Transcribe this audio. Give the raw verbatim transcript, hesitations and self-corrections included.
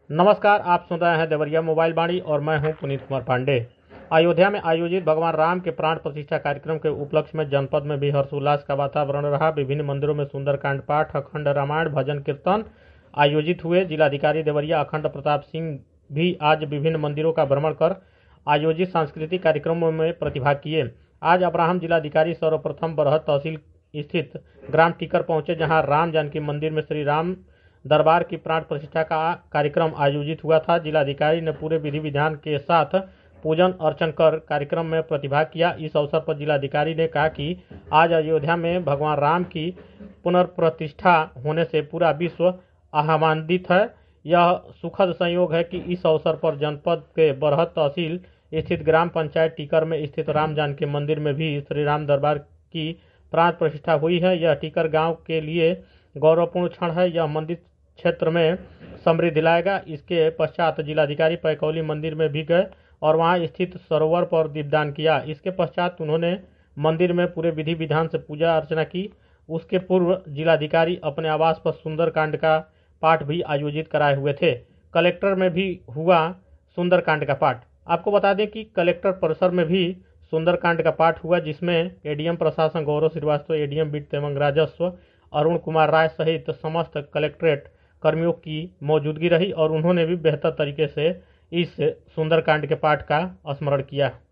नमस्कार, आप सुन रहे हैं देवरिया मोबाइल वाणी और मैं हूं पुनीत कुमार पांडे। अयोध्या में आयोजित भगवान राम के प्राण प्रतिष्ठा कार्यक्रम के उपलक्ष्य में जनपद में भी हर्षोल्लास का वातावरण रहा। विभिन्न मंदिरों में सुंदरकांड पाठ, अखंड रामायण, भजन कीर्तन आयोजित हुए। जिलाधिकारी देवरिया अखंड प्रताप सिंह भी आज विभिन्न मंदिरों का भ्रमण कर आयोजित सांस्कृतिक कार्यक्रमों में प्रतिभाग किए। आज अब्राहम जिलाधिकारी सर्वप्रथम बरहत तहसील स्थित ग्राम टीकर पहुंचे, जहां राम जानकी मंदिर में श्री राम दरबार की प्राण प्रतिष्ठा का कार्यक्रम आयोजित हुआ था। जिलाधिकारी ने पूरे विधि विधान के साथ पूजन अर्चन कर कार्यक्रम में प्रतिभाग किया। इस अवसर पर जिलाधिकारी ने कहा कि आज अयोध्या में भगवान राम की पुनर्प्रतिष्ठा होने से पूरा विश्व आह्लादित है। यह सुखद संयोग है कि इस अवसर पर जनपद के बरहत तहसील स्थित ग्राम पंचायत टीकर में स्थित राम जानकी मंदिर में भी श्री राम दरबार की प्राण प्रतिष्ठा हुई है। यह टीकर गांव के लिए गौरवपूर्ण क्षण है। यह मंदिर क्षेत्र में समृद्धि लाएगा। इसके पश्चात जिलाधिकारी पैकौली मंदिर में भी गए और वहां स्थित सरोवर पर दीपदान किया। इसके पश्चात उन्होंने मंदिर में पूरे विधि विधान से पूजा अर्चना की। उसके पूर्व जिलाधिकारी अपने आवास पर सुंदरकांड का पाठ भी आयोजित कराए हुए थे। कलेक्टर में भी हुआ सुंदरकांड का पाठ। आपको बता दें कि कलेक्टर परिसर में भी सुंदरकांड का पाठ हुआ, जिसमें एडीएम प्रशासन गौरव श्रीवास्तव, एडीएम वित्त एवं राजस्व अरुण कुमार राय सहित समस्त कलेक्ट्रेट कर्मियों की मौजूदगी रही और उन्होंने भी बेहतर तरीके से इस सुंदरकांड के पाठ का स्मरण किया।